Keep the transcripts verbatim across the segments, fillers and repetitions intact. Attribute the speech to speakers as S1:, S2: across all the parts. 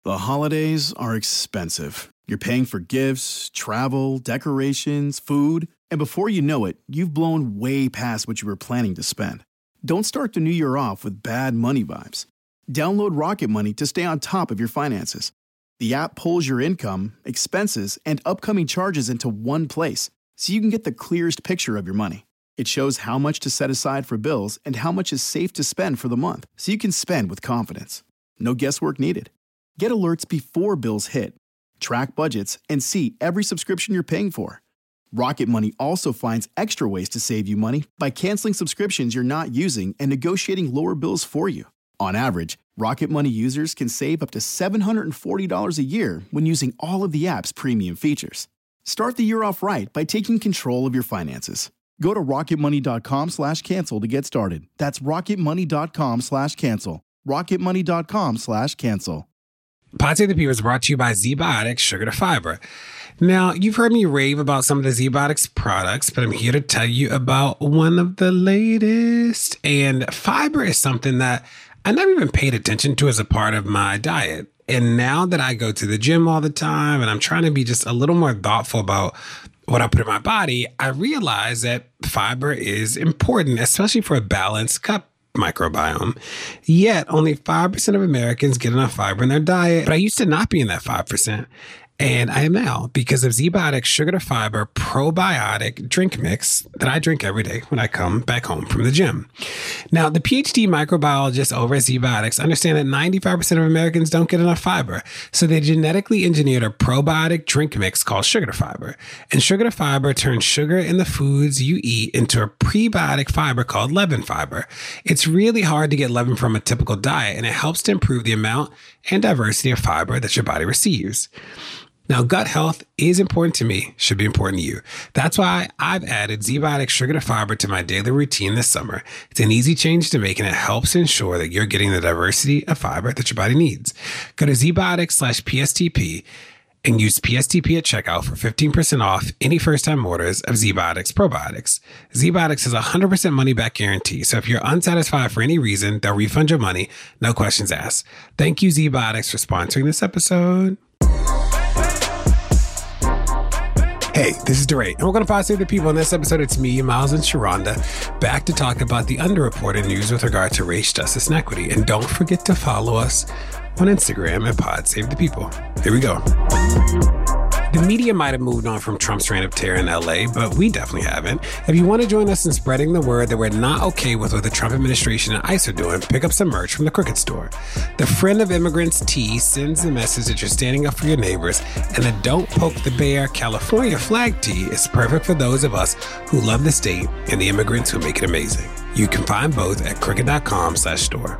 S1: The holidays are expensive. You're paying for gifts, travel, decorations, food, and before you know it, you've blown way past what you were planning to spend. Don't start the new year off with bad money vibes. Download Rocket Money to stay on top of your finances. The app pulls your income, expenses, and upcoming charges into one place, so you can get the clearest picture of your money. It shows how much to set aside for bills and how much is safe to spend for the month, so you can spend with confidence. No guesswork needed. Get alerts before bills hit. Track budgets and see every subscription you're paying for. Rocket Money also finds extra ways to save you money by canceling subscriptions you're not using and negotiating lower bills for you. On average, Rocket Money users can save up to seven hundred forty dollars a year when using all of the app's premium features. Start the year off right by taking control of your finances. Go to rocketmoney.com slash cancel to get started. That's rocketmoney.com slash cancel. rocketmoney.com slash cancel.
S2: Pod Save the People is brought to you by ZBiotics Sugar to Fiber. Now, you've heard me rave about some of the ZBiotics products, but I'm here to tell you about one of the latest. And fiber is something that I never even paid attention to as a part of my diet. And now that I go to the gym all the time and I'm trying to be just a little more thoughtful about what I put in my body, I realize that fiber is important, especially for a balanced gut microbiome. Yet only five percent of Americans get enough fiber in their diet. But I used to not be in that five percent. And I am now because of ZBiotics Sugar to Fiber probiotic drink mix that I drink every day when I come back home from the gym. Now, the PhD microbiologists over at ZBiotics understand that ninety-five percent of Americans don't get enough fiber. So they genetically engineered a probiotic drink mix called Sugar to Fiber. And Sugar to Fiber turns sugar in the foods you eat into a prebiotic fiber called lemon fiber. It's really hard to get lemon from a typical diet, and it helps to improve the amount and diversity of fiber that your body receives. Now, gut health is important to me, should be important to you. That's why I've added ZBiotics Sugar to Fiber to my daily routine this summer. It's an easy change to make, and it helps ensure that you're getting the diversity of fiber that your body needs. Go to ZBiotics slash P S T P and use P S T P at checkout for fifteen percent off any first-time orders of ZBiotics probiotics. ZBiotics has a one hundred percent money-back guarantee, so if you're unsatisfied for any reason, they'll refund your money, no questions asked. Thank you, ZBiotics, for sponsoring this episode. Hey, this is DeRay, and we're going to Pod Save the People. In this episode, it's me, Miles, and Sharonda, back to talk about the underreported news with regard to race, justice, and equity. And don't forget to follow us on Instagram at Pod Save the People. Here we go. The media might have moved on from Trump's reign of terror in L A, but we definitely haven't. If you want to join us in spreading the word that we're not okay with what the Trump administration and ICE are doing, pick up some merch from the Crooked Store. The Friend of Immigrants tee sends the message that you're standing up for your neighbors, and the Don't Poke the Bear California flag tee is perfect for those of us who love the state and the immigrants who make it amazing. You can find both at crooked.com slash store.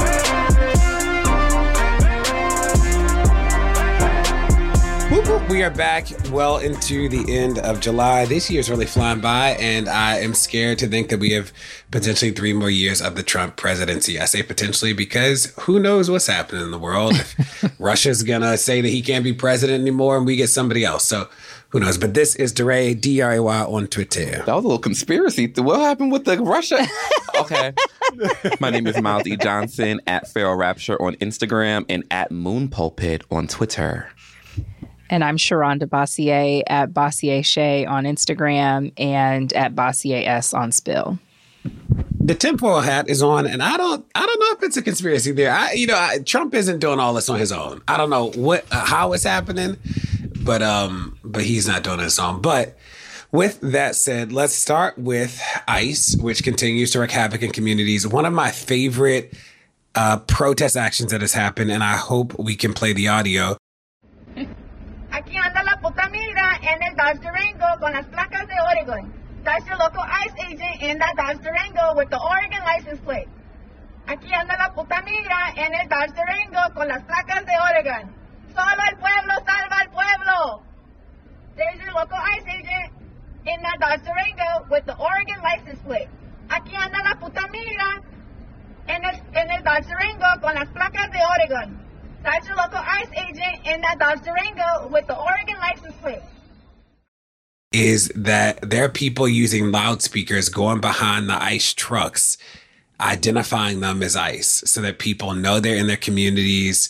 S2: We are back well into the end of July. This year's really flying by, and I am scared to think that we have potentially three more years of the Trump presidency. I say potentially because who knows what's happening in the world. If Russia's going to say that he can't be president anymore and we get somebody else. So who knows? But this is DeRay, D R A Y on Twitter.
S3: That was a little conspiracy. What happened with the Russia? Okay. My name is Miles E. Johnson, at Feral Rapture on Instagram and at Moon Pulpit on Twitter.
S4: And I'm Sharonda Bossier at Bossier Shay on Instagram and at Bossier S on Spill.
S2: The tinfoil hat is on, and I don't, I don't know if it's a conspiracy there. I, you know, I, Trump isn't doing all this on his own. I don't know what, uh, how it's happening, but, um, but he's not doing it on his own. But with that said, let's start with ICE, which continues to wreak havoc in communities. One of my favorite uh, protest actions that has happened, and I hope we can play the audio.
S5: Aquí anda la puta migra en el Dodge Durango con las placas de Oregon. That's your local ICE agent in that Dodge Durango with the Oregon license plate. Aquí anda la puta migra en el Dodge Durango con las placas de Oregon. Solo el pueblo salva al pueblo. There's your local ICE agent in that Dodge Durango with the Oregon license plate. Aquí anda la puta migra en el, en el Dodge Durango con las placas de Oregon. That's your local ICE agent in that Dodge Durango with the Oregon license plate.
S2: Is that there are people using loudspeakers going behind the ICE trucks, identifying them as ICE so that people know they're in their communities.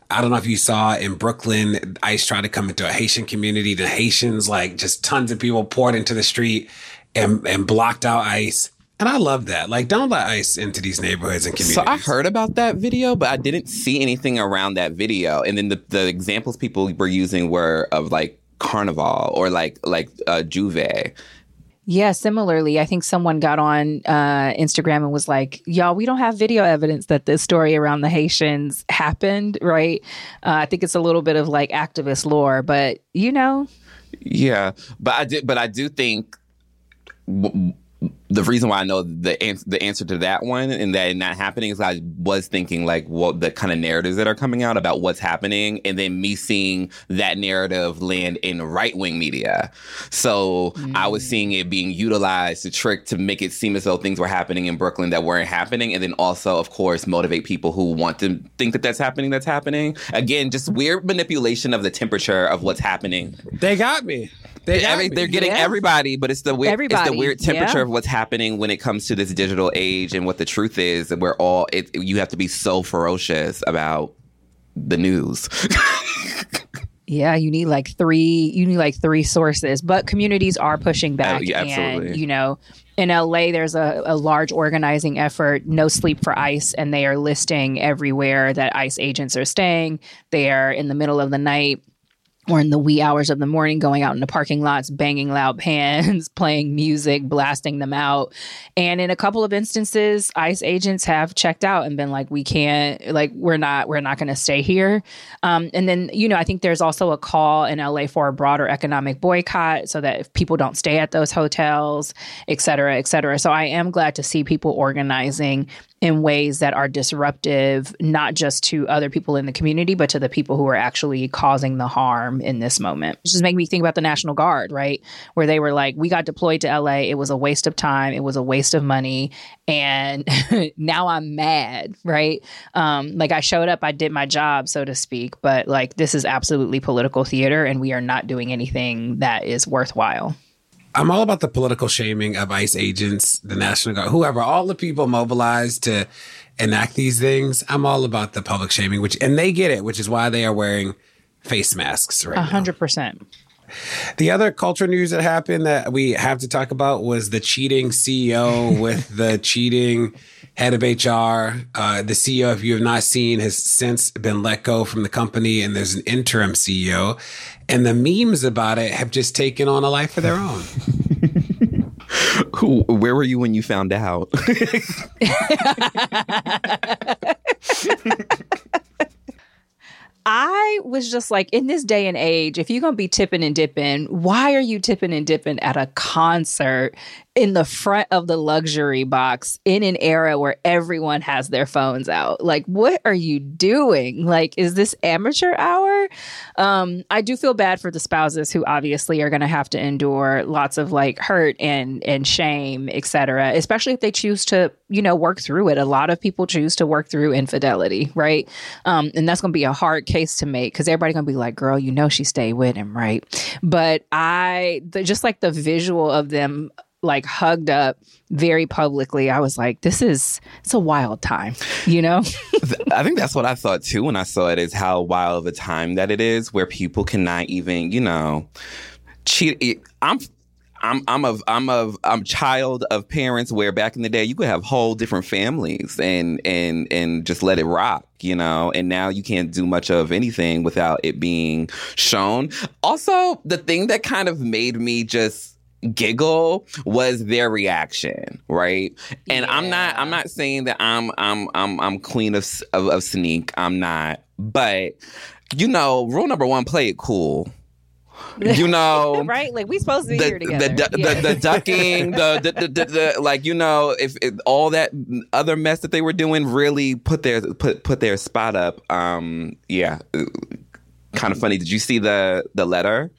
S2: I don't know if you saw in Brooklyn, ICE tried to come into a Haitian community. The Haitians, like just tons of people poured into the street and, and blocked out ICE. And I love that. Like, don't let ICE into these neighborhoods and communities.
S3: So I heard about that video, but I didn't see anything around that video. And then the, the examples people were using were of like Carnival or like like uh, Juve.
S4: Yeah, similarly, I think someone got on uh, Instagram and was like, y'all, we don't have video evidence that this story around the Haitians happened, right? Uh, I think it's a little bit of like activist lore, but you know.
S3: Yeah, but I did, but I do think w- the reason why I know the answer, the answer to that one and that not happening is I was thinking like what the kind of narratives that are coming out about what's happening, and then me seeing that narrative land in right wing media. So mm. I was seeing it being utilized to trick to make it seem as though things were happening in Brooklyn that weren't happening, and then also, of course, motivate people who want to think that that's happening. That's happening again. Just weird manipulation of the temperature of what's happening.
S2: They got me. They got
S3: Every,
S2: me.
S3: They're getting
S4: yeah.
S3: everybody, but it's the weird, it's the weird temperature
S4: yeah.
S3: of what's happening when it comes to this digital age and what the truth is. And we're all, it, you have to be so ferocious about the news.
S4: Yeah, you need like three, you need like three sources, but communities are pushing back.
S3: Uh, yeah, absolutely.
S4: And, you know, in L A, there's a, a large organizing effort, No Sleep for ICE, and they are listing everywhere that ICE agents are staying. They are in the middle of the night or in the wee hours of the morning, going out in the parking lots, banging loud pans, playing music, blasting them out. And in a couple of instances, ICE agents have checked out and been like, we can't, like, we're not, we're not going to stay here. Um, and then, you know, I think there's also a call in L A for a broader economic boycott so that if people don't stay at those hotels, et cetera, et cetera. So I am glad to see people organizing in ways that are disruptive, not just to other people in the community, but to the people who are actually causing the harm in this moment. It just makes me think about the National Guard, right? Where they were like, we got deployed to L A. It was a waste of time. It was a waste of money. And now I'm mad, right? Um, like I showed up, I did my job, so to speak. But like, this is absolutely political theater and we are not doing anything that is worthwhile.
S2: I'm all about the political shaming of ICE agents, the National Guard, whoever, all the people mobilized to enact these things. I'm all about the public shaming, which, and they get it, which is why they are wearing face masks right now.
S4: A hundred percent.
S2: The other culture news that happened that we have to talk about was the cheating C E O with the cheating head of H R. Uh, the C E O, if you have not seen, has since been let go from the company, and there's an interim C E O. And the memes about it have just taken on a life of their own.
S3: Who, where were you when you found out?
S4: I was just like, in this day and age, if you're going to be tipping and dipping, why are you tipping and dipping at a concert in the front of the luxury box in an era where everyone has their phones out? Like, what are you doing? Like, is this amateur hour? Um, I do feel bad for the spouses who obviously are going to have to endure lots of like hurt and, and shame, et cetera, especially if they choose to, you know, work through it. A lot of people choose to work through infidelity, right? Um, and that's going to be a hard case to make because everybody's going to be like, girl, you know, she stayed with him, right? But I, the, just like the visual of them like hugged up very publicly, I was like, this is, it's a wild time, you know?
S3: I think that's what I thought too when I saw it, is how wild of a time that it is where people cannot even, you know, cheat. I'm I'm I'm a I'm a I'm child of parents where back in the day you could have whole different families and and and just let it rock, you know, and now you can't do much of anything without it being shown. Also, the thing that kind of made me just giggle was their reaction, right? And yeah. I'm not I'm not saying that I'm I'm I'm I'm queen of of, of sneak. I'm not, but you know, rule number one: play it cool. You know,
S4: right? Like we supposed to be
S3: the,
S4: here together.
S3: The, the, yeah. the, the ducking, the, the, the, the, the like, you know, if, if all that other mess that they were doing really put their put put their spot up. Um, yeah, kind of funny. Did you see the the letter?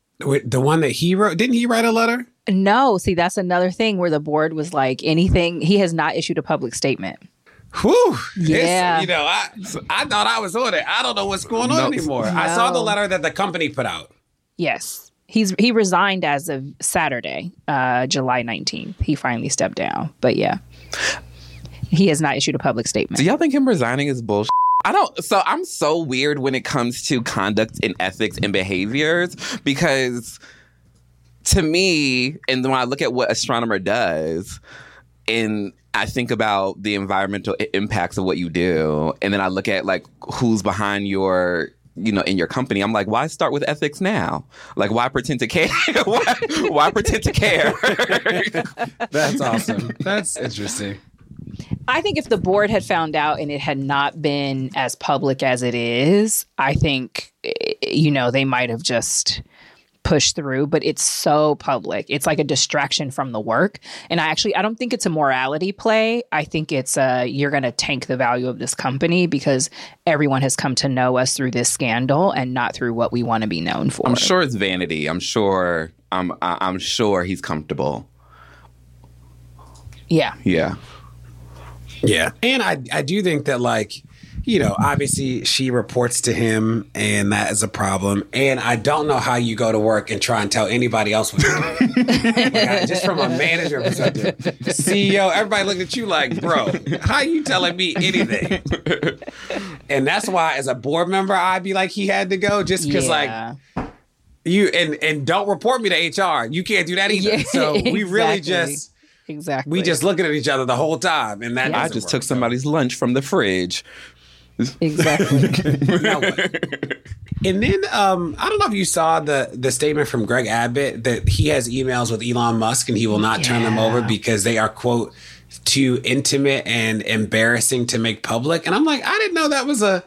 S2: The one that he wrote? Didn't he write a letter?
S4: No. See, that's another thing where the board was like, anything. He has not issued a public statement.
S2: Whew.
S4: Yeah.
S2: It's, you know, I I thought I was on it. I don't know what's going on no. anymore. No. I saw the letter that the company put out.
S4: Yes. He's he resigned as of Saturday, uh, July nineteenth. He finally stepped down. But yeah, he has not issued a public statement.
S3: Do y'all think him resigning is bullshit? I don't, so I'm so weird when it comes to conduct and ethics and behaviors, because to me, and when I look at what Astronomer does, and I think about the environmental impacts of what you do, and then I look at like who's behind your, you know, in your company, I'm like, why start with ethics now? Like, why pretend to care? why, why pretend to care?
S2: That's awesome. That's interesting.
S4: I think if the board had found out and it had not been as public as it is, I think, you know, they might have just pushed through, but it's so public. It's like a distraction from the work. And I actually, I don't think it's a morality play. I think it's uh, you're going to tank the value of this company because everyone has come to know us through this scandal and not through what we want to be known for.
S3: I'm sure it's vanity. I'm sure, I'm, I'm sure he's comfortable.
S4: Yeah.
S3: Yeah.
S2: Yeah. And I, I do think that, like, you know, obviously she reports to him and that is a problem. And I don't know how you go to work and try and tell anybody else what you're doing. Like, I, just from a manager perspective, C E O, everybody look at you like, bro, how you telling me anything? And that's why as a board member, I'd be like, he had to go just because
S4: Yeah.
S2: like you and, and don't report me to H R. You can't do that either.
S4: Yeah,
S2: so we really
S4: exactly.
S2: just...
S4: Exactly.
S2: We just looking at each other the whole time, and that
S4: Yeah.
S3: I just took somebody's lunch from the fridge.
S4: Exactly.
S2: Now what? And then um, I don't know if you saw the the statement from Greg Abbott that he has emails with Elon Musk and he will not turn them
S4: Yeah.
S2: over because they are, quote, too intimate and embarrassing to make public. And I'm like, I didn't know that was a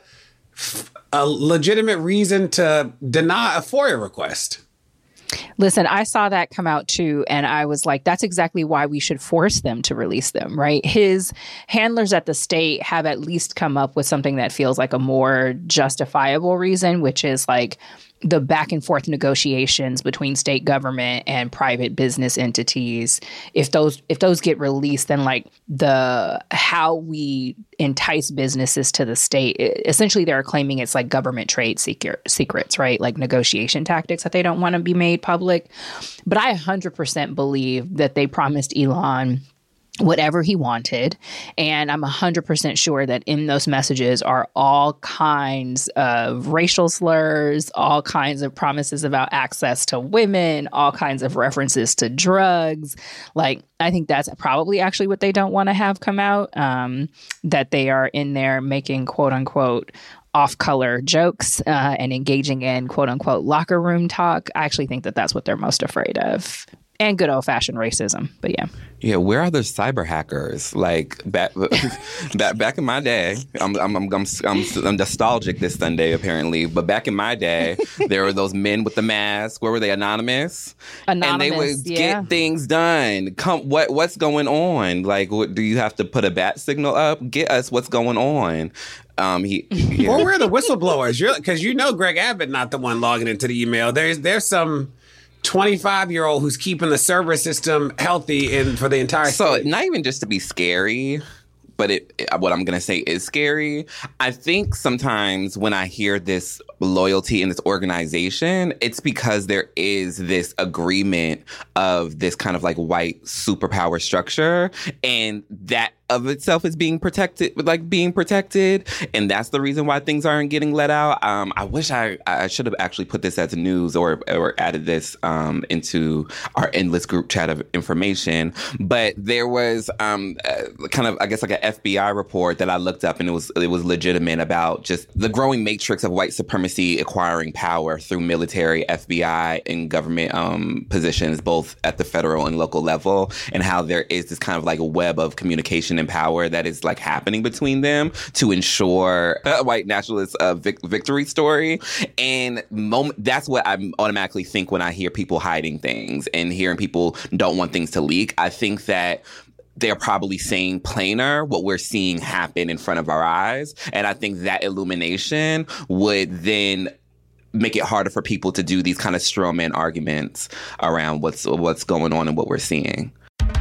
S2: a legitimate reason to deny a FOIA request.
S4: Listen, I saw that come out too, and I was like, that's exactly why we should force them to release them, right? His handlers at the state have at least come up with something that feels like a more justifiable reason, which is like the back and forth negotiations between state government and private business entities. If those if those get released, then like the how we entice businesses to the state, essentially they're claiming it's like government trade secret, secrets, right? Like negotiation tactics that they don't want to be made public. But I one hundred percent believe that they promised Elon whatever he wanted. And I'm one hundred percent sure that in those messages are all kinds of racial slurs, all kinds of promises about access to women, all kinds of references to drugs. Like, I think that's probably actually what they don't want to have come out, um, that they are in there making quote unquote off-color jokes uh, and engaging in quote unquote locker room talk. I actually think that that's what they're most afraid of. And good old-fashioned racism, but yeah.
S3: Yeah, where are the cyber hackers? Like back, back, back in my day, I'm, I'm, I'm, I'm, I'm nostalgic this Sunday apparently, but back in my day, there were those men with the mask. Where were they? Anonymous,
S4: Anonymous,
S3: and they would
S4: yeah.
S3: get things done. Come, what, what's going on? Like, what, do you have to put a bat signal up? Get us what's going on. Um, he, yeah.
S2: Or where are the whistleblowers? Because you know Greg Abbott not the one logging into the email. There's there's some twenty-five-year-old who's keeping the server system healthy and for the entire
S3: So
S2: state.
S3: not even just to be scary, but it, it, what I'm going to say is scary. I think sometimes when I hear this loyalty in this organization, it's because there is this agreement of this kind of like white superpower structure, and that of itself is being protected, like being protected. And that's the reason why things aren't getting let out. Um, I wish I, I should have actually put this as news or, or added this um, into our endless group chat of information. But there was um, uh, kind of, I guess, like an F B I report that I looked up, and it was, it was legitimate about just the growing matrix of white supremacy acquiring power through military, F B I, and government um, positions, both at the federal and local level, and how there is this kind of like a web of communication and power that is like happening between them to ensure a white nationalist uh, vic- victory story. And moment, that's what I automatically think when I hear people hiding things and hearing people don't want things to leak. I think that they're probably saying plainer what we're seeing happen in front of our eyes. And I think that illumination would then make it harder for people to do these kind of straw man arguments around what's what's going on and what we're seeing.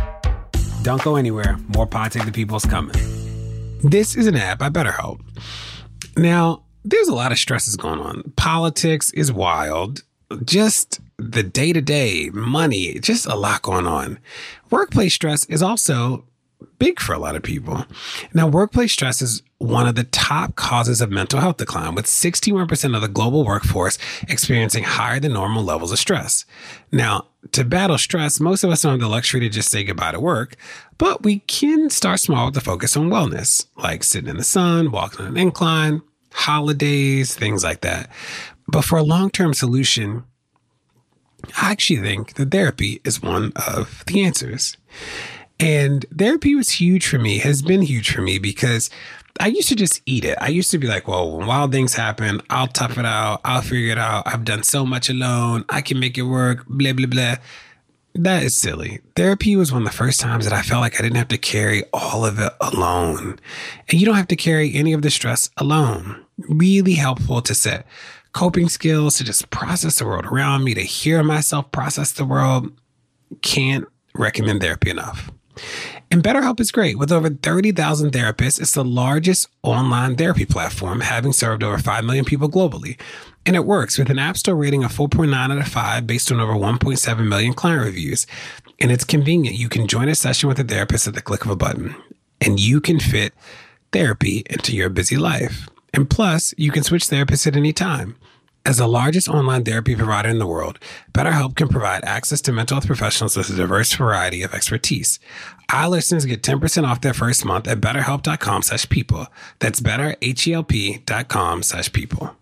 S2: Don't go anywhere. More Pod Save the People's coming. This is an app by BetterHelp. Now, there's a lot of stresses going on. Politics is wild. Just the day-to-day, money, just a lot going on. Workplace stress is also big for a lot of people. Now, workplace stress is one of the top causes of mental health decline, with sixty-one percent of the global workforce experiencing higher than normal levels of stress. Now, to battle stress, most of us don't have the luxury to just say goodbye to work, but we can start small with the focus on wellness, like sitting in the sun, walking on an incline, holidays, things like that. But for a long-term solution, I actually think that therapy is one of the answers. And therapy was huge for me, has been huge for me, because I used to just eat it. I used to be like, well, when wild things happen, I'll tough it out. I'll figure it out. I've done so much alone. I can make it work, blah, blah, blah. That is silly. Therapy was one of the first times that I felt like I didn't have to carry all of it alone. And you don't have to carry any of the stress alone. Really helpful to set coping skills, to just process the world around me, to hear myself process the world. Can't recommend therapy enough. And BetterHelp is great. With over thirty thousand therapists, it's the largest online therapy platform, having served over five million people globally. And it works with an App Store rating of four point nine out of five based on over one point seven million client reviews. And it's convenient. You can join a session with a therapist at the click of a button, and you can fit therapy into your busy life. And plus, you can switch therapists at any time. As the largest online therapy provider in the world, BetterHelp can provide access to mental health professionals with a diverse variety of expertise. Our listeners get ten percent off their first month at betterhelp.com slash people. That's betterhelp.com slash people.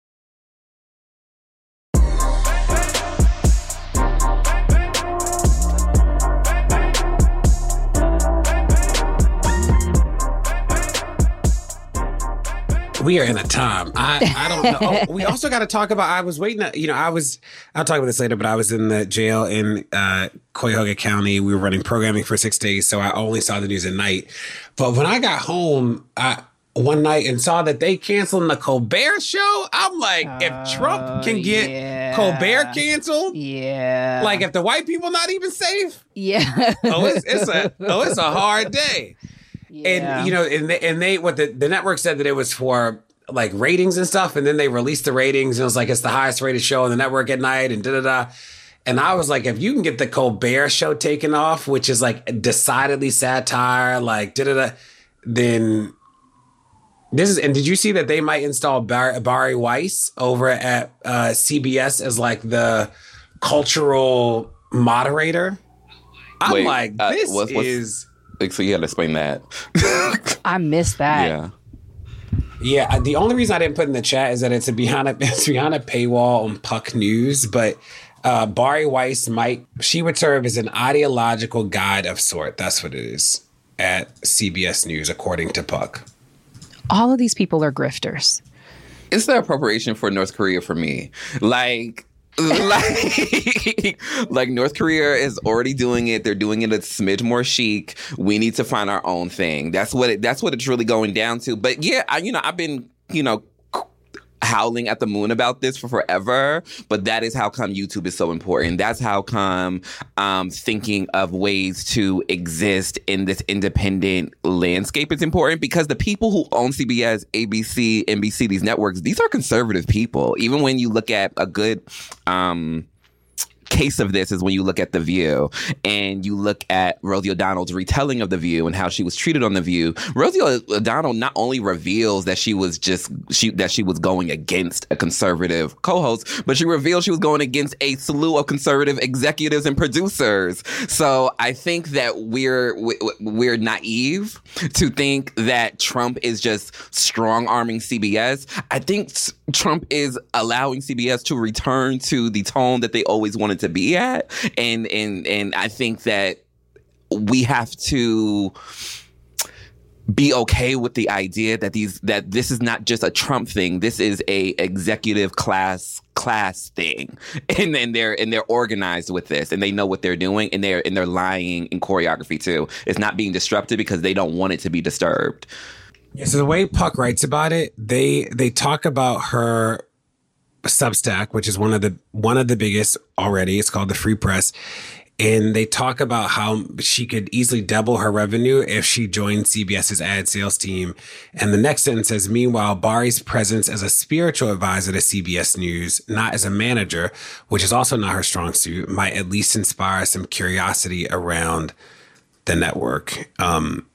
S2: We are in a time. I, I don't know. Oh, we also got to talk about, I was waiting, to, you know, I was, I'll talk about this later, but I was in the jail in uh, Cuyahoga County. We were running programming for six days, so I only saw the news at night. But when I got home I, one night and saw that they canceled the Colbert Show, I'm like, uh, if Trump can get yeah. Colbert canceled,
S4: yeah,
S2: like if the white people not even safe,
S4: yeah,
S2: oh, it's, it's a oh, it's a hard day. Yeah. And, you know, and they, and they, what the, the network said that it was for like ratings and stuff. And then they released the ratings and it was like, it's the highest rated show on the network at night and da da da. And I was like, if you can get the Colbert Show taken off, which is like decidedly satire, like da da da, then this is, and did you see that they might install Bar- Bari Weiss over at uh, C B S as like the cultural moderator? I'm
S3: Wait,
S2: like,
S3: uh,
S2: this
S3: what's, what's-
S2: is.
S3: So you got to explain that.
S4: I missed that.
S3: Yeah.
S2: Yeah. The only reason I didn't put in the chat is that it's a behind a, it's behind a paywall on Puck News. But uh, Bari Weiss might, she would serve as an ideological guide of sort. That's what it is at C B S News, according to Puck.
S4: All of these people are grifters.
S3: It's the appropriation for North Korea for me. Like, like, like North Korea is already doing it. They're doing it a smidge more chic. We need to find our own thing. That's what it, that's what it's really going down to. But yeah, I, you know, I've been, you know, howling at the moon about this for forever. But that is how come YouTube is so important. That's how come um, thinking of ways to exist in this independent landscape is important, because the people who own C B S, A B C, N B C, these networks, these are conservative people. Even when you look at a good um, case of this is when you look at The View and you look at Rosie O'Donnell's retelling of The View and how she was treated on The View. Rosie O'Donnell not only reveals that she was just she that she was going against a conservative co-host, but she revealed she was going against a slew of conservative executives and producers. So I think that we're we're naive to think that Trump is just strong-arming C B S. I think Trump is allowing C B S to return to the tone that they always wanted to be at. And and and I think that we have to be okay with the idea that these that this is not just a Trump thing. This is a executive class class thing. And then they're and they're organized with this and they know what they're doing, and they're and they're lying in choreography too. It's not being disrupted because they don't want it to be disturbed.
S2: Yeah, so the way Puck writes about it, they they talk about her Substack, which is one of the one of the biggest already. It's called the Free Press. And they talk about how she could easily double her revenue if she joined CBS's ad sales team. And the next sentence says, meanwhile, Bari's presence as a spiritual advisor to C B S News, not as a manager, which is also not her strong suit, might at least inspire some curiosity around the network. Um,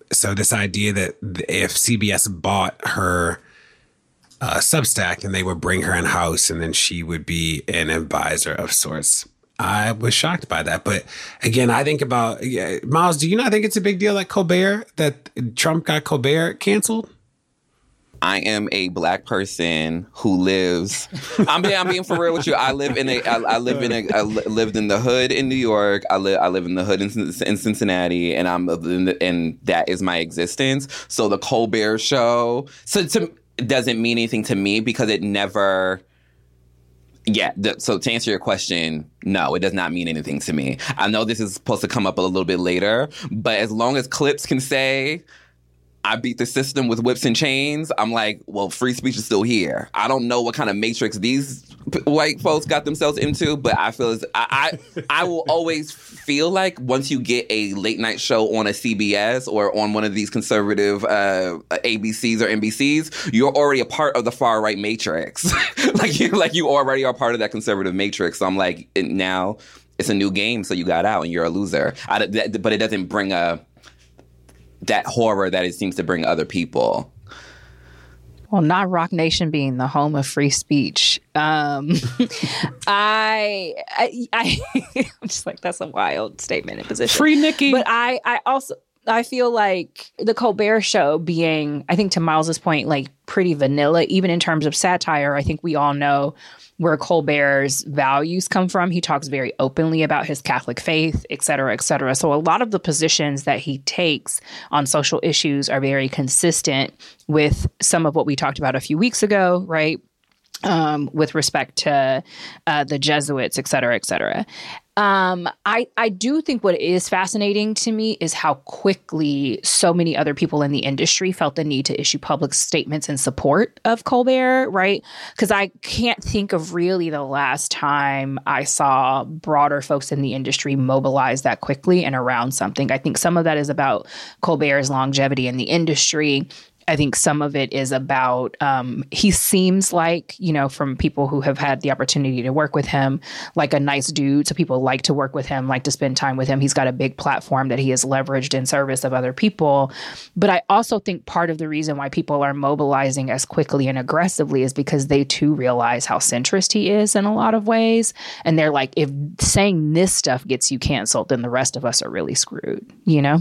S2: so this idea that if C B S bought her uh, Substack, then they would bring her in house, and then she would be an advisor of sorts. I was shocked by that. But again, I think about, yeah, Miles, do you not think it's a big deal like Colbert, that Trump got Colbert canceled?
S3: I am a black person who lives. I'm being, I'm being for real with you. I live in a. I, I live in a. I lived in the hood in New York. I live. I live in the hood in, in Cincinnati, and I'm in the, and that is my existence. So the Colbert Show. So to, it doesn't mean anything to me because it never. Yeah, the, so to answer your question, no, it does not mean anything to me. I know this is supposed to come up a little bit later, but as long as clips can say, I beat the system with whips and chains, I'm like, well, free speech is still here. I don't know what kind of matrix these p- white folks got themselves into, but I feel as I, I, I will always feel like once you get a late night show on a C B S or on one of these conservative uh, A B Cs or N B Cs, you're already a part of the far right matrix. like you, like you already are part of that conservative matrix. So I'm like, it, now it's a new game, so you got out and you're a loser. I, that, but it doesn't bring a that horror that it seems to bring other people.
S4: Well, not Rock Nation being the home of free speech. Um, I, I, I I'm just like, that's a wild statement and position.
S2: Free Nikki.
S4: But I, I also, I feel like the Colbert Show being, I think to Miles's point, like pretty vanilla, even in terms of satire. I think we all know where Colbert's values come from. He talks very openly about his Catholic faith, et cetera, et cetera. So a lot of the positions that he takes on social issues are very consistent with some of what we talked about a few weeks ago, right? Um, with respect to uh, the Jesuits, et cetera, et cetera. Um, I, I do think what is fascinating to me is how quickly so many other people in the industry felt the need to issue public statements in support of Colbert, right? Because I can't think of really the last time I saw broader folks in the industry mobilize that quickly and around something. I think some of that is about Colbert's longevity in the industry. I think some of it is about, um, he seems like, you know, from people who have had the opportunity to work with him, like a nice dude. So people like to work with him, like to spend time with him. He's got a big platform that he has leveraged in service of other people. But I also think part of the reason why people are mobilizing as quickly and aggressively is because they too realize how centrist he is in a lot of ways. And they're like, if saying this stuff gets you canceled, then the rest of us are really screwed, you know?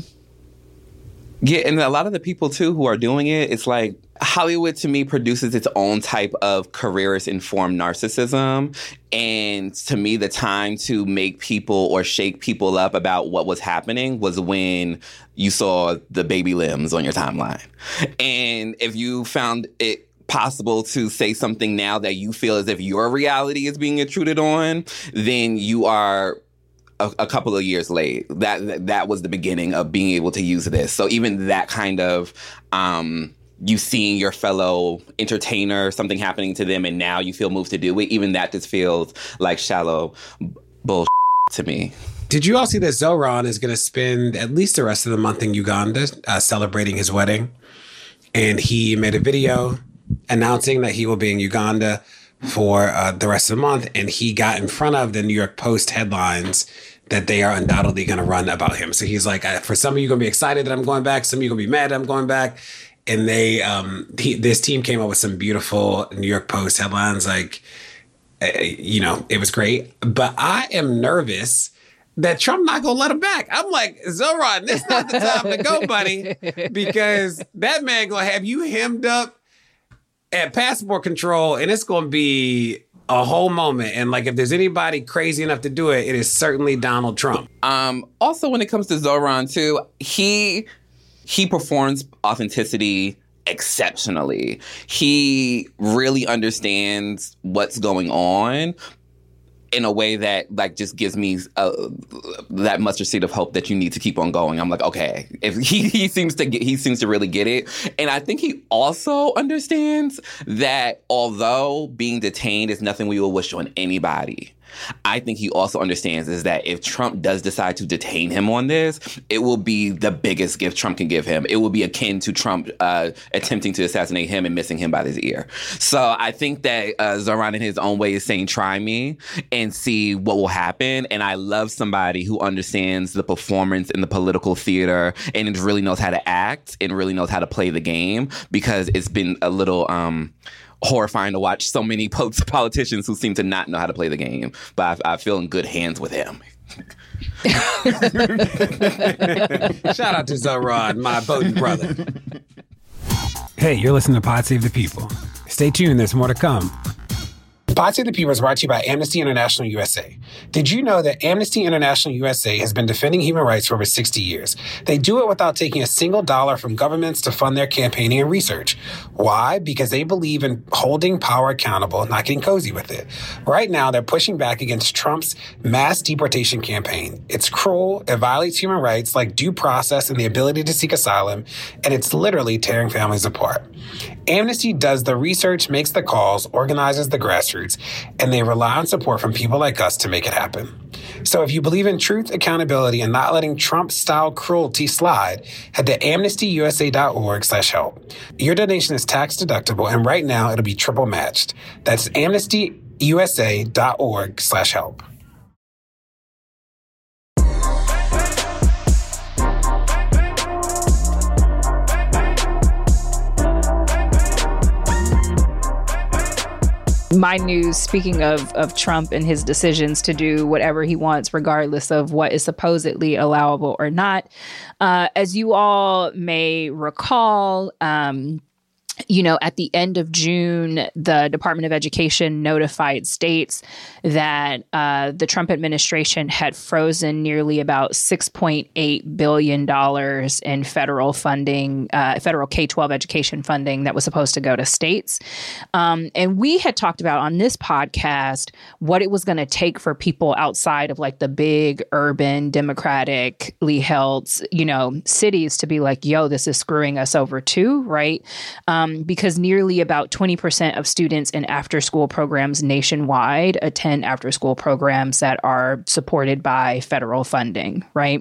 S3: Yeah, and a lot of the people, too, who are doing it, it's like Hollywood, to me, produces its own type of careerist-informed narcissism. And to me, the time to make people or shake people up about what was happening was when you saw the baby limbs on your timeline. And if you found it possible to say something now that you feel as if your reality is being intruded on, then you are A, a couple of years late. That that was the beginning of being able to use this. So even that kind of, um, you seeing your fellow entertainer, something happening to them, and now you feel moved to do it, even that just feels like shallow bullshit to me.
S2: Did you all see that Zoran is going to spend at least the rest of the month in Uganda uh, celebrating his wedding? And he made a video announcing that he will be in Uganda for uh, the rest of the month, and he got in front of the New York Post headlines that they are undoubtedly going to run about him. So he's like, for some of you going to be excited that I'm going back, some of you going to be mad that I'm going back. And they, um, he, this team came up with some beautiful New York Post headlines, like, uh, you know, it was great. But I am nervous that Trump not going to let him back. I'm like, Zoran, this is not the time to go, buddy, because that man going to have you hemmed up at passport control, and it's going to be a whole moment. And like, if there's anybody crazy enough to do it, it is certainly Donald Trump.
S3: Um, also, when it comes to Zoran, too, he he performs authenticity exceptionally. He really understands what's going on in a way that, like, just gives me uh, that mustard seed of hope that you need to keep on going. I'm like, okay, if he, he seems to get, he seems to really get it. And I think he also understands that although being detained is nothing we will wish on anybody, I think he also understands is that if Trump does decide to detain him on this, it will be the biggest gift Trump can give him. It will be akin to Trump uh, attempting to assassinate him and missing him by his ear. So I think that uh, Zohran in his own way is saying, try me and see what will happen. And I love somebody who understands the performance in the political theater and really knows how to act and really knows how to play the game, because it's been a little... Um, horrifying to watch so many politicians who seem to not know how to play the game. But I, I feel in good hands with him.
S2: Shout out to Zohran, my voting brother. Hey, you're listening to Pod Save the People. Stay tuned, there's more to come. Pod Save the People is brought to you by Amnesty International U S A. Did you know that Amnesty International U S A has been defending human rights for over sixty years? They do it without taking a single dollar from governments to fund their campaigning and research. Why? Because they believe in holding power accountable and not getting cozy with it. Right now, they're pushing back against Trump's mass deportation campaign. It's cruel, it violates human rights like due process and the ability to seek asylum, and it's literally tearing families apart. Amnesty does the research, makes the calls, organizes the grassroots, and they rely on support from people like us to make it happen. So if you believe in truth, accountability, and not letting Trump-style cruelty slide, head to amnestyusa.org slash help. Your donation is tax deductible, and right now it'll be triple matched. That's amnestyusa.org slash help.
S4: My news, speaking of, of Trump and his decisions to do whatever he wants, regardless of what is supposedly allowable or not. Uh, as you all may recall, um, you know, at the end of June, the Department of Education notified states that uh, the Trump administration had frozen nearly about six point eight billion dollars in federal funding, uh, federal K twelve education funding that was supposed to go to states. Um, and we had talked about on this podcast what it was going to take for people outside of like the big urban democratically held, you know, cities to be like, yo, this is screwing us over too, right? Um, because nearly about twenty percent of students in after-school programs nationwide attend after-school programs that are supported by federal funding, right?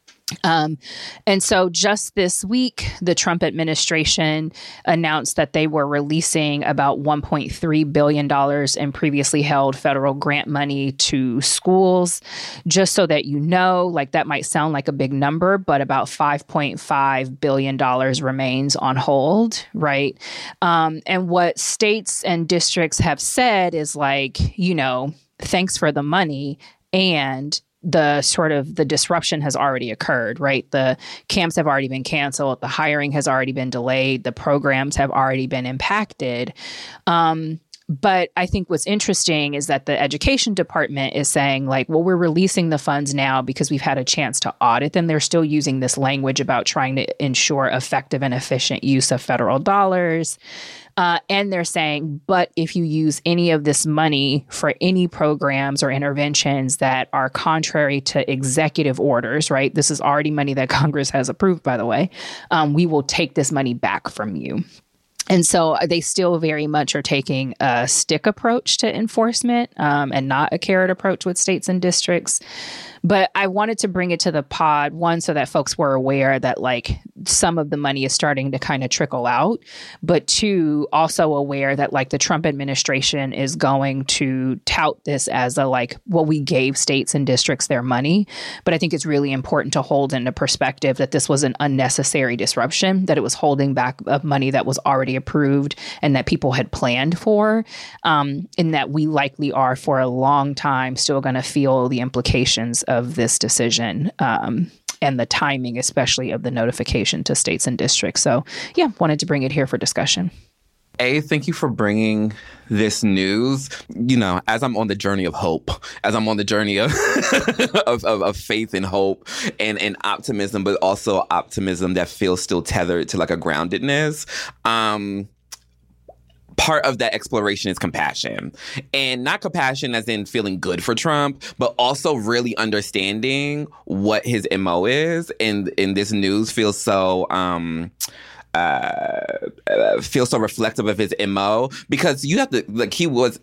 S4: Um, and so just this week, the Trump administration announced that they were releasing about one point three billion dollars in previously held federal grant money to schools. Just so that you know, like that might sound like a big number, but about five point five billion dollars remains on hold, right? Um, and what states and districts have said is like, you know, thanks for the money, and the sort of the disruption has already occurred, right? The camps have already been canceled. The hiring has already been delayed. The programs have already been impacted. Um, but I think what's interesting is that the education department is saying like, well, we're releasing the funds now because we've had a chance to audit them. They're still using this language about trying to ensure effective and efficient use of federal dollars. Uh, and they're saying, but if you use any of this money for any programs or interventions that are contrary to executive orders, right? This is already money that Congress has approved, by the way. Um, we will take this money back from you. And so they still very much are taking a stick approach to enforcement um, and not a carrot approach with states and districts. But I wanted to bring it to the pod, one, so that folks were aware that like some of the money is starting to kind of trickle out, but two, also aware that like the Trump administration is going to tout this as a like, well, we gave states and districts their money. But I think it's really important to hold into perspective that this was an unnecessary disruption, that it was holding back of money that was already approved and that people had planned for, um, and that we likely are for a long time still going to feel the implications of this decision um, and the timing, especially of the notification to states and districts. So yeah, wanted to bring it here for discussion.
S3: A, thank you for bringing this news. You know, as I'm on the journey of hope, as I'm on the journey of of, of, of faith and hope and, and optimism, but also optimism that feels still tethered to like a groundedness. Um, part of that exploration is compassion. And not compassion as in feeling good for Trump, but also really understanding what his M O is. And, and this news feels so... Um, uh, uh, feel so reflective of his M O, because you have to, like, he was,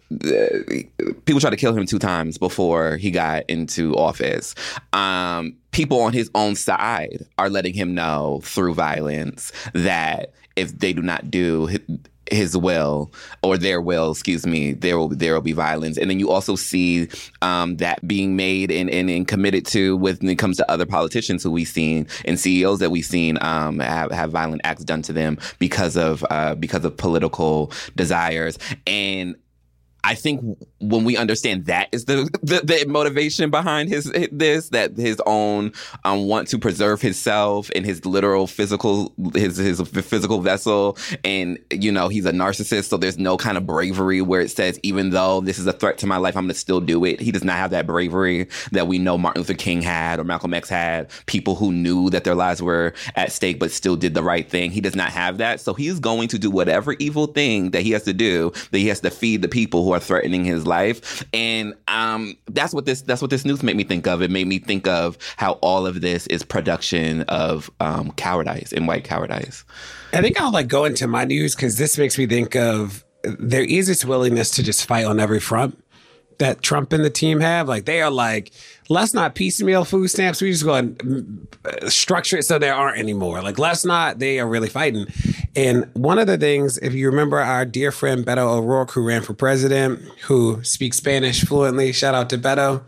S3: uh, people tried to kill him two times before he got into office. Um, people on his own side are letting him know through violence that if they do not do his, his will, or their will, excuse me, there will there will be violence. And then you also see um, that being made and, and, and committed to with, when it comes to other politicians who we've seen and C E Os that we've seen um, have, have violent acts done to them because of uh, because of political desires. And I think when we understand that is the, the, the motivation behind his this, that his own um, want to preserve himself and his literal physical his his physical vessel, and you know he's a narcissist, so there's no kind of bravery where it says even though this is a threat to my life, I'm going to still do it. He does not have that bravery that we know Martin Luther King had or Malcolm X had. People who knew that their lives were at stake but still did the right thing. He does not have that, so he's going to do whatever evil thing that he has to do, that he has to feed the people who are threatening his life. And um, that's what this that's what this news made me think of. It made me think of how all of this is production of um, cowardice and white cowardice.
S2: I think I'll like go into my news because this makes me think of there is this willingness to just fight on every front that Trump and the team have. Like they are like, let's not piecemeal food stamps. We just go and structure it so there aren't anymore. Like let's not. They are really fighting. And one of the things, if you remember our dear friend Beto O'Rourke, who ran for president, who speaks Spanish fluently, shout out to Beto,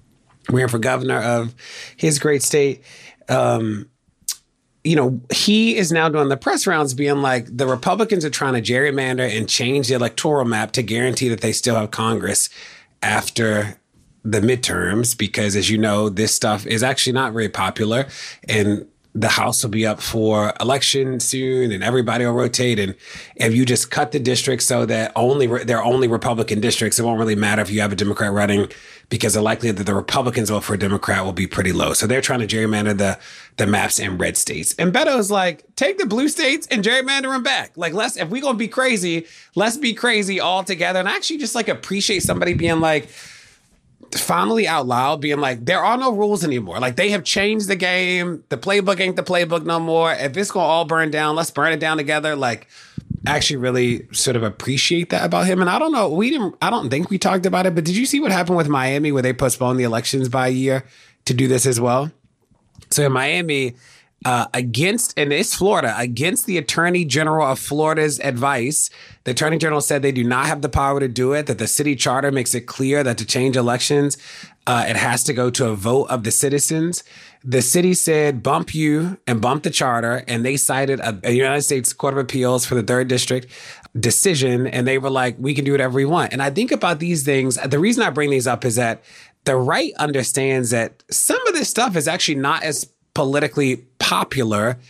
S2: ran for governor of his great state. Um, you know, he is now doing the press rounds being like, the Republicans are trying to gerrymander and change the electoral map to guarantee that they still have Congress after the midterms, because as you know, this stuff is actually not very popular, and the House will be up for election soon and everybody will rotate. And if you just cut the districts so that only they're only Republican districts, it won't really matter if you have a Democrat running, because the likelihood that the Republicans vote for a Democrat will be pretty low. So they're trying to gerrymander the, the maps in red states. And Beto's like, take the blue states and gerrymander them back. Like, let's, if we're going to be crazy, let's be crazy all together. And I actually just like appreciate somebody being like, finally out loud being like, there are no rules anymore. Like they have changed the game. The playbook ain't the playbook no more. If it's going to all burn down, let's burn it down together. Like actually really sort of appreciate that about him. And I don't know, we didn't, I don't think we talked about it, but did you see what happened with Miami where they postponed the elections by a year to do this as well? So in Miami, Uh, against, and it's Florida, against the Attorney General of Florida's advice, the Attorney General said they do not have the power to do it, that the city charter makes it clear that to change elections, uh, it has to go to a vote of the citizens. The city said, bump you and bump the charter, and they cited a, a United States Court of Appeals for the third district decision, and they were like, we can do whatever we want. And I think about these things, the reason I bring these up is that the right understands that some of this stuff is actually not as politically popular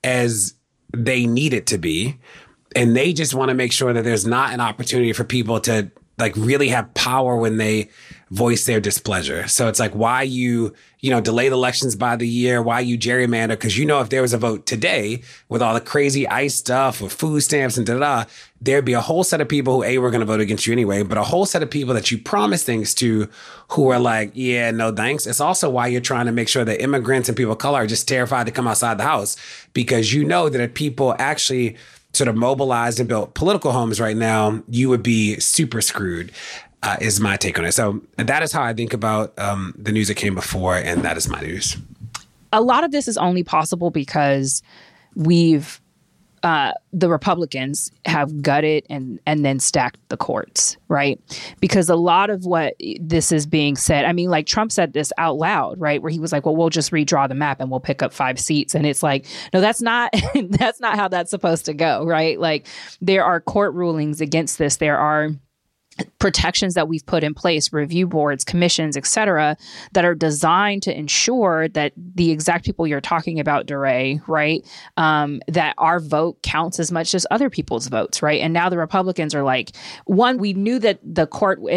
S2: as they need it to be. And they just want to make sure that there's not an opportunity for people to like really have power when they voice their displeasure. So it's like, why you, you know, delay the elections by the year, why you gerrymander? Because you know, if there was a vote today with all the crazy ICE stuff with food stamps and da-da, there'd be a whole set of people who, A, were going to vote against you anyway, but a whole set of people that you promise things to who are like, yeah, no thanks. It's also why you're trying to make sure that immigrants and people of color are just terrified to come outside the house, because you know that if people actually sort of mobilized and built political homes right now, you would be super screwed, uh, is my take on it. So that is how I think about um, the news that came before, and that is my news.
S4: A lot of this is only possible because we've, uh, the Republicans have gutted and, and then stacked the courts, right? Because a lot of what this is being said, I mean, like Trump said this out loud, right? Where he was like, well, we'll just redraw the map and we'll pick up five seats. And it's like, no, that's not, that's not how that's supposed to go, right? Like there are court rulings against this. There are protections that we've put in place, review boards, commissions, et cetera, that are designed to ensure that the exact people you're talking about, DeRay, right, um, that our vote counts as much as other people's votes, right? And now the Republicans are like, one, we knew that the court in the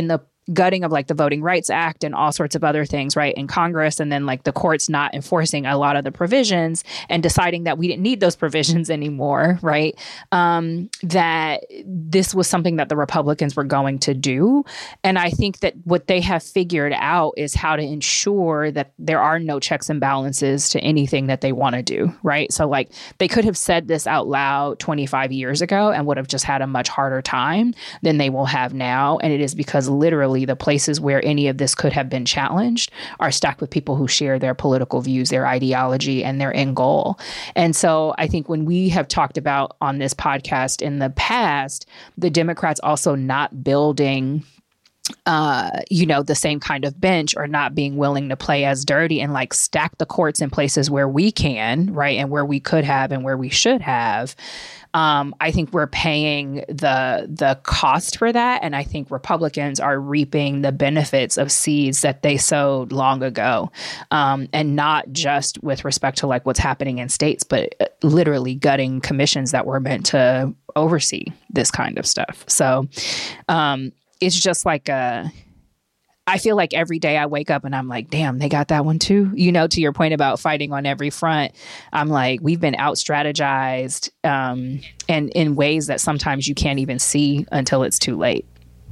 S4: gutting of like the Voting Rights Act and all sorts of other things, right, in Congress, and then like the courts not enforcing a lot of the provisions and deciding that we didn't need those provisions anymore, right, um, that this was something that the Republicans were going to do. And I think that what they have figured out is how to ensure that there are no checks and balances to anything that they want to do, right? So like they could have said this out loud twenty-five years ago and would have just had a much harder time than they will have now. And it is because literally the places where any of this could have been challenged are stacked with people who share their political views, their ideology, and their end goal. And so I think when we have talked about on this podcast in the past, the Democrats also not building uh, you know, the same kind of bench, or not being willing to play as dirty and like stack the courts in places where we can, right, and where we could have and where we should have. Um, I think we're paying the the cost for that. And I think Republicans are reaping the benefits of seeds that they sowed long ago. Um, and not just with respect to like what's happening in states, but literally gutting commissions that were meant to oversee this kind of stuff. So um, it's just like a... I feel like every day I wake up and I'm like, damn, they got that one too. You know, to your point about fighting on every front, I'm like, we've been out strategized um, and in ways that sometimes you can't even see until it's too late.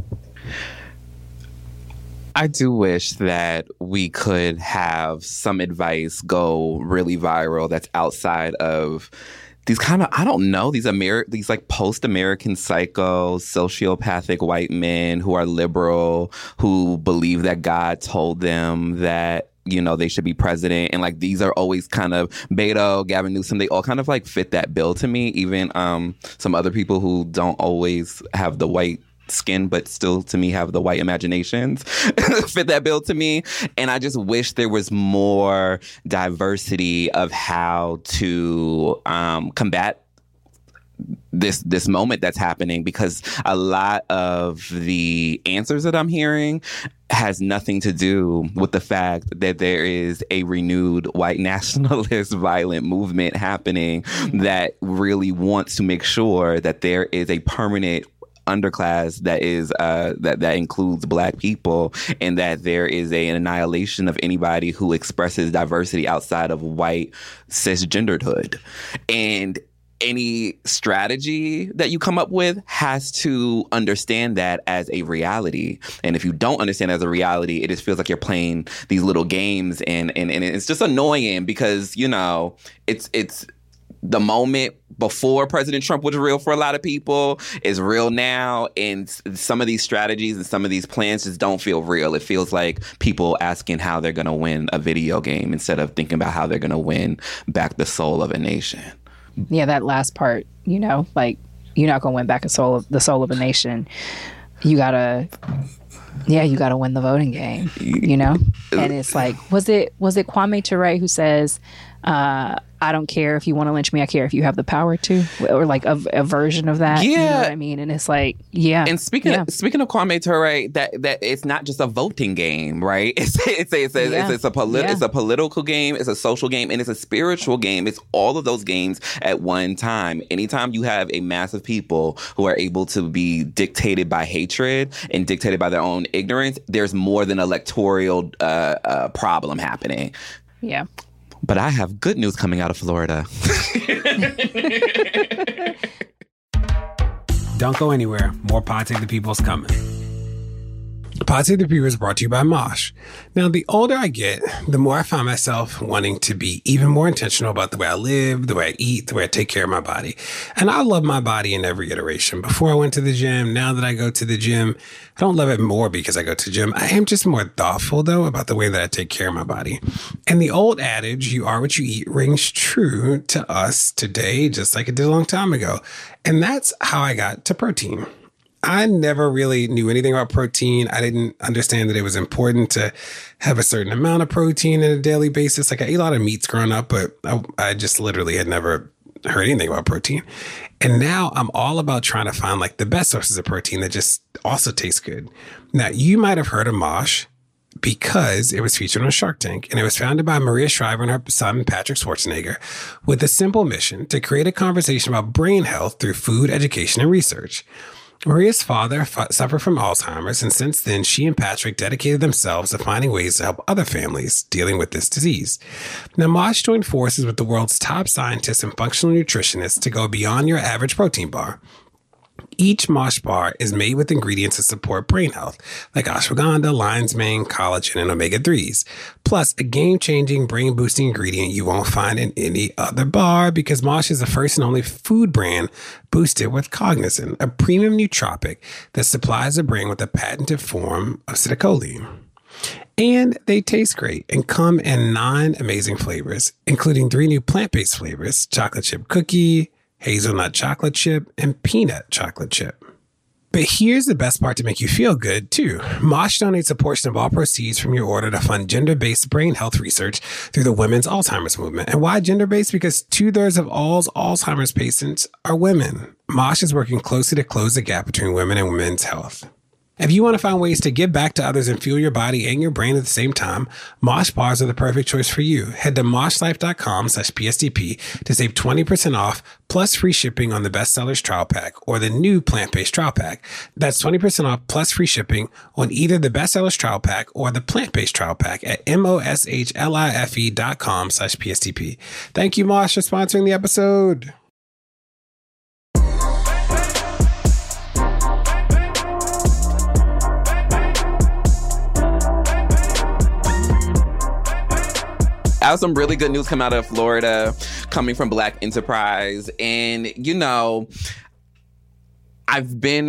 S3: I do wish that we could have some advice go really viral that's outside of these kind of, I don't know, these Amer- these like post-American psycho, sociopathic white men who are liberal, who believe that God told them that, you know, they should be president. And like, these are always kind of Beto, Gavin Newsom, they all kind of like fit that bill to me. Even um, some other people who don't always have the white skin, but still to me have the white imaginations fit that bill to me. And I just wish there was more diversity of how to um, combat this this moment that's happening, because a lot of the answers that I'm hearing has nothing to do with the fact that there is a renewed white nationalist violent movement happening that really wants to make sure that there is a permanent underclass that is uh, that that includes Black people, and that there is a, an annihilation of anybody who expresses diversity outside of white cisgenderedhood. And any strategy that you come up with has to understand that as a reality. And if you don't understand it as a reality, it just feels like you're playing these little games, and and, and it's just annoying because, you know, it's it's the moment before President Trump was real for a lot of people is real now. And some of these strategies and some of these plans just don't feel real. It feels like people asking how they're going to win a video game instead of thinking about how they're going to win back the soul of a nation.
S4: Yeah, that last part, you know, like, you're not going to win back a soul of, the soul of a nation. You got to... Yeah, you got to win the voting game, you know? And it's like, was it was it Kwame Ture who says, uh, I don't care if you want to lynch me, I care if you have the power to, or like a, a version of that.
S3: Yeah.
S4: You know what I mean? And it's like, yeah.
S3: And speaking
S4: yeah.
S3: of, speaking of Kwame Ture, that that it's not just a voting game, right? It's it's a, it's a,
S4: yeah.
S3: it's, it's a polit-
S4: yeah.
S3: it's a political game, it's a social game, and it's a spiritual game. It's all of those games at one time. Anytime you have a mass of people who are able to be dictated by hatred and dictated by their own ignorance, there's more than electoral uh, uh, problem happening.
S4: Yeah.
S3: But I have good news coming out of Florida.
S2: Don't go anywhere. More Pod Save the People's coming. Pod Save the People is brought to you by Mosh. Now, the older I get, the more I find myself wanting to be even more intentional about the way I live, the way I eat, the way I take care of my body. And I love my body in every iteration. Before I went to the gym, now that I go to the gym, I don't love it more because I go to the gym. I am just more thoughtful, though, about the way that I take care of my body. And the old adage, you are what you eat, rings true to us today, just like it did a long time ago. And that's how I got to protein. I never really knew anything about protein. I didn't understand that it was important to have a certain amount of protein on a daily basis. Like, I ate a lot of meats growing up, but I, I just literally had never heard anything about protein. And now I'm all about trying to find like the best sources of protein that just also taste good. Now, you might have heard of Mosh because it was featured on Shark Tank, and it was founded by Maria Shriver and her son, Patrick Schwarzenegger, with a simple mission to create a conversation about brain health through food, education, and research. Maria's father f- suffered from Alzheimer's, and since then, she and Patrick dedicated themselves to finding ways to help other families dealing with this disease. Now, Mosh joined forces with the world's top scientists and functional nutritionists to go beyond your average protein bar. Each Mosh bar is made with ingredients that support brain health, like ashwagandha, lion's mane, collagen, and omega threes, plus a game-changing, brain-boosting ingredient you won't find in any other bar because Mosh is the first and only food brand boosted with Cognizin, a premium nootropic that supplies the brain with a patented form of acetylcholine. And they taste great and come in nine amazing flavors, including three new plant-based flavors, chocolate chip cookie, hazelnut chocolate chip, and peanut chocolate chip. But here's the best part to make you feel good, too. Mosh donates a portion of all proceeds from your order to fund gender-based brain health research through the Women's Alzheimer's Movement. And why gender-based? Because two-thirds of all Alzheimer's patients are women. Mosh is working closely to close the gap between women and women's health. If you want to find ways to give back to others and fuel your body and your brain at the same time, Mosh bars are the perfect choice for you. Head to moshlife.com slash PSDP to save twenty percent off plus free shipping on the Bestsellers Trial Pack or the new Plant-Based Trial Pack. That's twenty percent off plus free shipping on either the Bestsellers Trial Pack or the Plant-Based Trial Pack at moshlife dot com slash PSDP. Thank you, Mosh, for sponsoring the episode.
S3: I have some really good news come out of Florida, coming from Black Enterprise. And, you know, I've been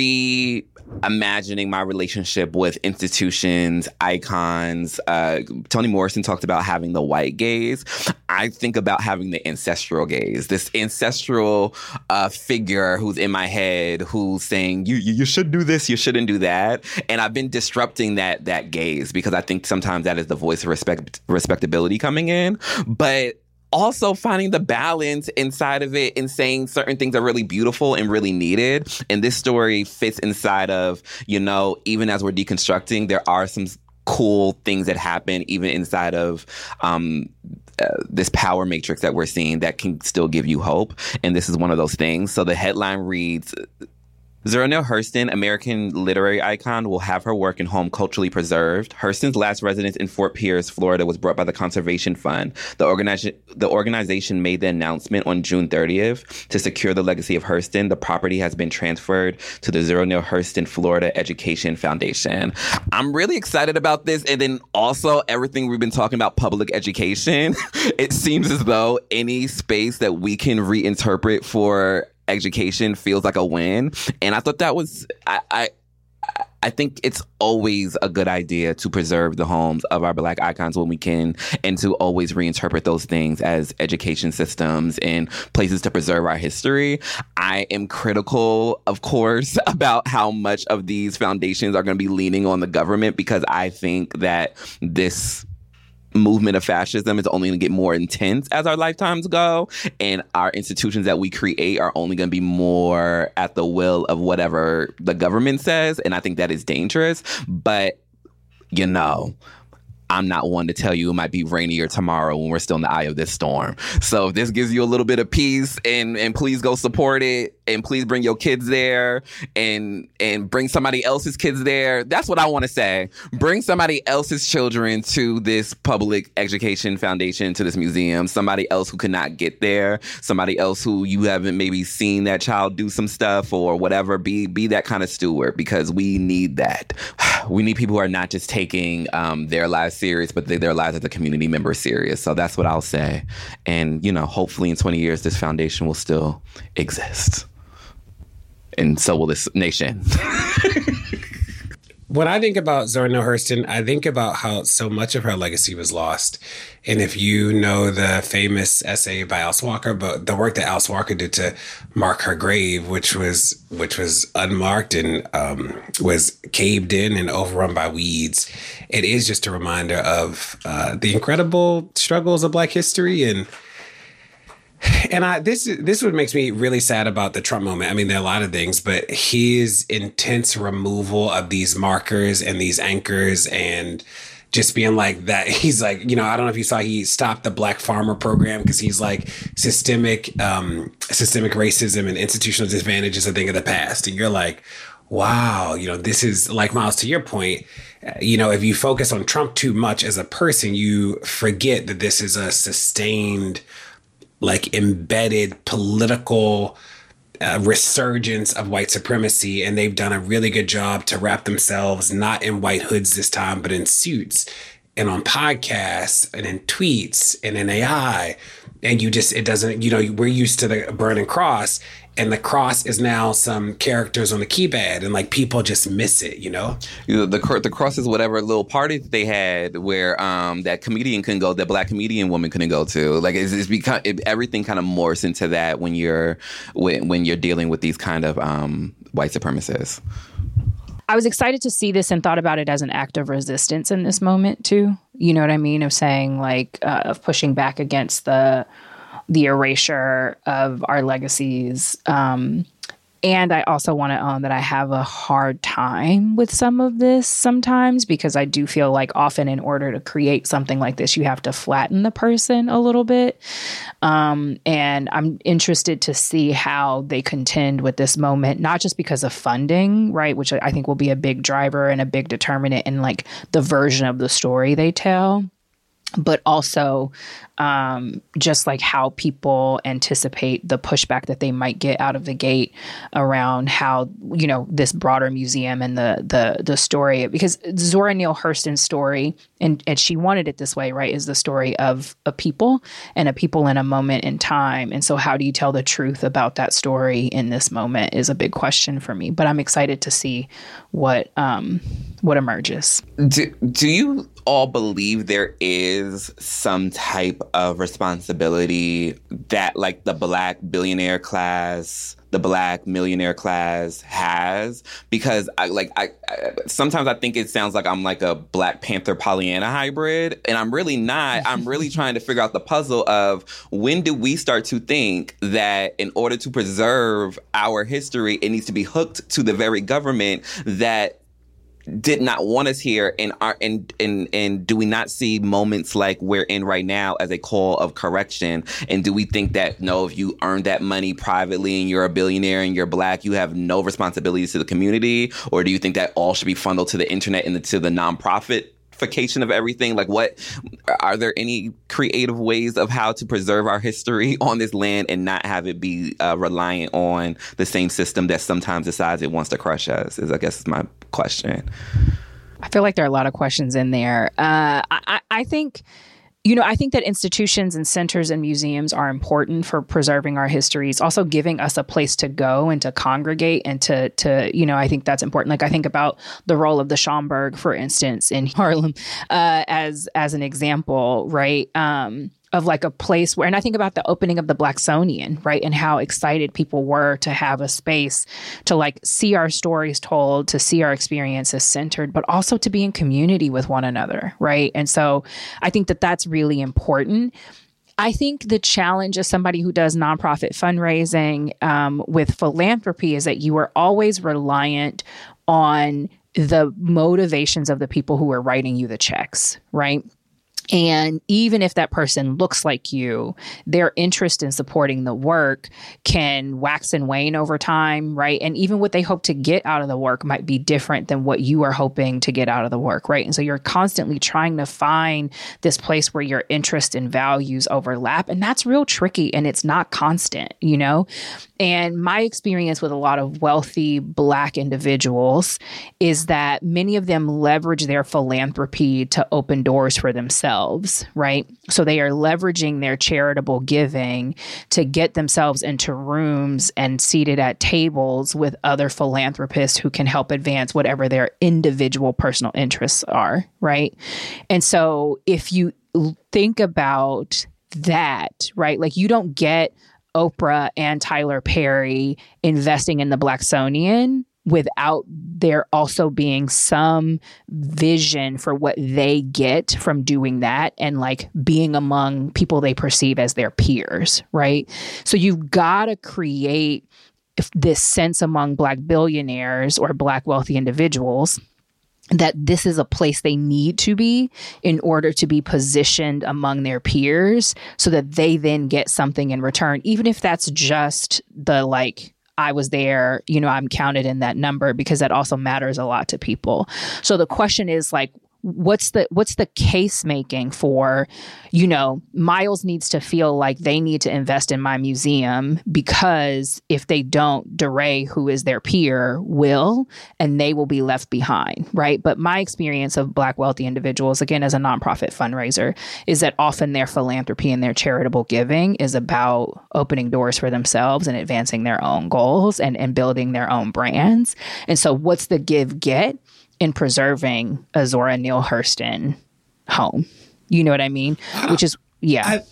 S3: reimagining my relationship with institutions, icons. Uh, Toni Morrison talked about having the white gaze. I think about having the ancestral gaze, this ancestral uh, figure who's in my head, who's saying, you, you you should do this, you shouldn't do that. And I've been disrupting that that gaze because I think sometimes that is the voice of respect, respectability coming in. But also finding the balance inside of it and saying certain things are really beautiful and really needed. And this story fits inside of, you know, even as we're deconstructing, there are some cool things that happen even inside of um, uh, this power matrix that we're seeing that can still give you hope. And this is one of those things. So the headline reads, Zora Neale Hurston, American literary icon, will have her work and home culturally preserved. Hurston's last residence in Fort Pierce, Florida, was bought by the Conservation Fund. The, organi- the organization made the announcement on June thirtieth. To secure the legacy of Hurston, the property has been transferred to the Zora Neale Hurston Florida Education Foundation. I'm really excited about this. And then also everything we've been talking about public education. It seems as though any space that we can reinterpret for education feels like a win. And I thought that was, I, I I think it's always a good idea to preserve the homes of our Black icons when we can, and to always reinterpret those things as education systems and places to preserve our history. I am critical, of course, about how much of these foundations are going to be leaning on the government, because I think that this movement of fascism is only going to get more intense as our lifetimes go, and our institutions that we create are only going to be more at the will of whatever the government says, and I think that is dangerous. But, you know, I'm not one to tell you it might be rainier tomorrow when we're still in the eye of this storm. So if this gives you a little bit of peace, and, and please go support it, and please bring your kids there, and and bring somebody else's kids there. That's what I want to say. Bring somebody else's children to this public education foundation, to this museum. Somebody else who could not get there. Somebody else who you haven't maybe seen that child do some stuff or whatever. Be be that kind of steward, because we need that. We need people who are not just taking um, their lives serious, but they, their lives as a community member serious. So that's what I'll say. And, you know, hopefully in twenty years, this foundation will still exist. And so will this nation.
S2: When I think about Zora Neale Hurston, I think about how so much of her legacy was lost. And if you know the famous essay by Alice Walker, but the work that Alice Walker did to mark her grave, which was which was unmarked and um, was caved in and overrun by weeds, it is just a reminder of uh, the incredible struggles of Black history. And And I this this what makes me really sad about the Trump moment. I mean, there are a lot of things, but his intense removal of these markers and these anchors and just being like that. He's like, you know, I don't know if you saw, he stopped the Black Farmer Program because he's like systemic, um, systemic racism and institutional disadvantage is a thing of the past. And you're like, wow, you know, this is like, Miles, to your point, you know, if you focus on Trump too much as a person, you forget that this is a sustained, like embedded political Uh, resurgence of white supremacy, and they've done a really good job to wrap themselves not in white hoods this time, but in suits and on podcasts and in tweets and in A I. And you just, it doesn't, you know, we're used to the burning cross, and the cross is now some characters on the keypad, and like people just miss it, you know?
S3: You know, the the cross is whatever little party that they had where um, that comedian couldn't go, that black comedian woman couldn't go to. Like it's, it's become it, everything kind of morphs into that when you're when, when you're dealing with these kind of um, white supremacists.
S4: I was excited to see this and thought about it as an act of resistance in this moment too. You know what I mean? Of saying like, uh, of pushing back against the the erasure of our legacies. Um, and I also want to own that I have a hard time with some of this sometimes, because I do feel like often in order to create something like this, you have to flatten the person a little bit. Um, and I'm interested to see how they contend with this moment, not just because of funding, right, which I think will be a big driver and a big determinant in like the version of the story they tell, but also um, just like how people anticipate the pushback that they might get out of the gate around how, you know, this broader museum and the the the story, because Zora Neale Hurston's story, and, and she wanted it this way, right, is the story of a people and a people in a moment in time. And so how do you tell the truth about that story in this moment is a big question for me. But I'm excited to see what um, what emerges.
S3: Do, do you all believe there is some type of responsibility that like the black billionaire class, the black millionaire class has? Because I like I, I sometimes I think it sounds like I'm like a Black Panther Pollyanna hybrid, and I'm really not. I'm really trying to figure out the puzzle of when do we start to think that in order to preserve our history, it needs to be hooked to the very government that did not want us here, and are and and and do we not see moments like we're in right now as a call of correction? And do we think that no, if you earned that money privately and you're a billionaire and you're black, you have no responsibilities to the community? Or do you think that all should be funneled to the internet and to the nonprofitification of everything? Like, what are there any creative ways of how to preserve our history on this land and not have it be uh, reliant on the same system that sometimes decides it wants to crush us? Is I guess is my question.
S4: I feel like there are a lot of questions in there. Uh, I, I think, you know, I think that institutions and centers and museums are important for preserving our histories, also giving us a place to go and to congregate and to, to you know, I think that's important. Like I think about the role of the Schomburg, for instance, in Harlem uh, as as an example, right? Um, of like a place where, and I think about the opening of the Blacksonian, right? And how excited people were to have a space to like see our stories told, to see our experiences centered, but also to be in community with one another, right? And so I think that that's really important. I think the challenge as somebody who does nonprofit fundraising um, with philanthropy is that you are always reliant on the motivations of the people who are writing you the checks, right? And even if that person looks like you, their interest in supporting the work can wax and wane over time, right? And even what they hope to get out of the work might be different than what you are hoping to get out of the work, right? And so you're constantly trying to find this place where your interest and values overlap. And that's real tricky, and it's not constant, you know? And my experience with a lot of wealthy Black individuals is that many of them leverage their philanthropy to open doors for themselves, right? So they are leveraging their charitable giving to get themselves into rooms and seated at tables with other philanthropists who can help advance whatever their individual personal interests are, right? And so if you think about that, right, like you don't get Oprah and Tyler Perry investing in the Blacksonian without there also being some vision for what they get from doing that and like being among people they perceive as their peers, right? So you've got to create this sense among Black billionaires or Black wealthy individuals that this is a place they need to be in order to be positioned among their peers so that they then get something in return, even if that's just the like, I was there, you know, I'm counted in that number, because that also matters a lot to people. So the question is like, what's the what's the case making for, you know, Miles needs to feel like they need to invest in my museum, because if they don't, DeRay, who is their peer, will, and they will be left behind, right? But my experience of Black wealthy individuals, again, as a nonprofit fundraiser, is that often their philanthropy and their charitable giving is about opening doors for themselves and advancing their own goals and, and building their own brands. And so what's the give get in preserving a Zora Neale Hurston home? You know what I mean? Which is, yeah.
S2: I,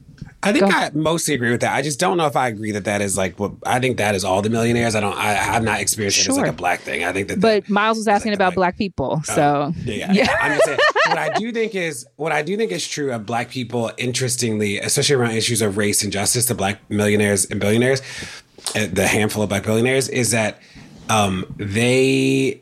S2: I think
S4: Go.
S2: I mostly agree with that. I just don't know if I agree that that is like what I think that is all the millionaires. I don't, I have not experienced it as
S4: Sure.
S2: like a Black thing. I think that,
S4: But
S2: the,
S4: Miles was asking
S2: like
S4: about
S2: like-
S4: Black people.
S2: Oh,
S4: So,
S2: yeah, yeah. I'm just saying, what I do think is, what I do think is true of Black people, interestingly, especially around issues of race and justice, the Black millionaires and billionaires, uh, the handful of Black billionaires, is that um, they,